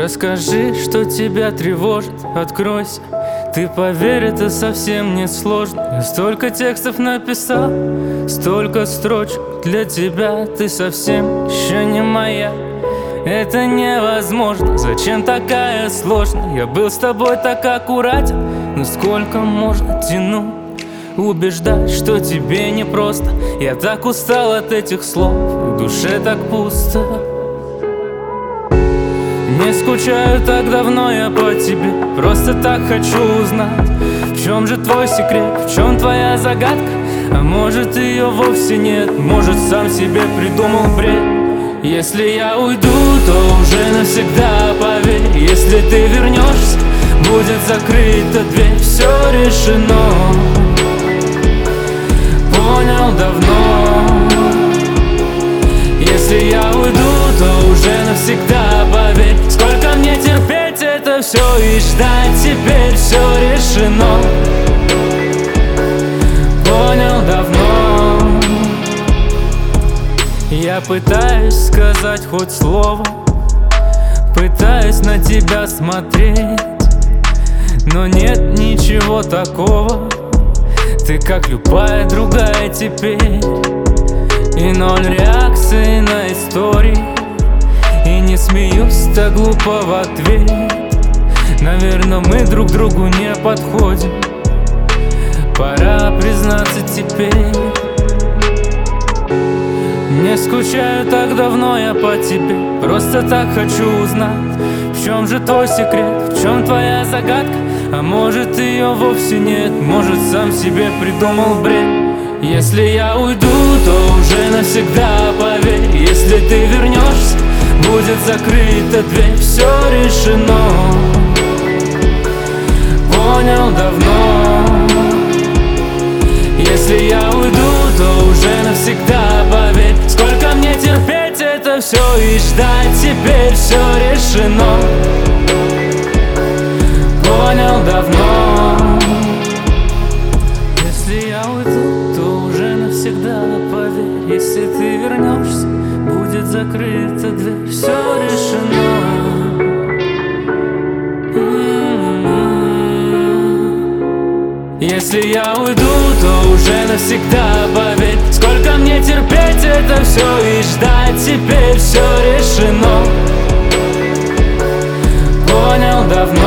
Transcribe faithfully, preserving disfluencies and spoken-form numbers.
Расскажи, что тебя тревожит, откройся. Ты поверь, это совсем не сложно. Я столько текстов написал, столько строчек для тебя. Ты совсем еще не моя. Это невозможно, зачем такая сложная? Я был с тобой так аккуратен, но сколько можно тянуть? Убеждать, что тебе непросто. Я так устал от этих слов, в душе так пусто. Не скучаю так давно я по тебе, просто так хочу узнать, в чем же твой секрет, в чем твоя загадка? А может ее вовсе нет, может сам себе придумал бред. Если я уйду, то уже навсегда, поверь. Если ты вернешься, будет закрыта дверь. Все решено, понял давно. Если я уйду, то уже навсегда, поверь. Сколько мне терпеть это все и ждать, теперь все решено, понял давно. Я пытаюсь сказать хоть слово, пытаюсь на тебя смотреть, но нет ничего такого. Ты как любая другая теперь. И ноль реакции на истории, и не смеюсь так глупо в ответ. Наверное, мы друг другу не подходим, пора признаться теперь. Не скучаю так давно я по тебе, просто так хочу узнать, в чем же твой секрет, в чем твоя загадка? А может ее вовсе нет, может сам себе придумал бред. Если я уйду, то уже навсегда, поверь. Если ты вернешься, будет закрыта дверь. Все решено, понял давно. Если я уйду, то уже навсегда, поверь. Сколько мне терпеть это все и ждать, теперь все решено, понял давно. Если я уйду, то уже навсегда, поверь. Если ты вернешься, будет закрыта дверь. Все решено. Если я уйду, то уже навсегда, поверь. Сколько мне терпеть это все и ждать, теперь все решено, понял давно.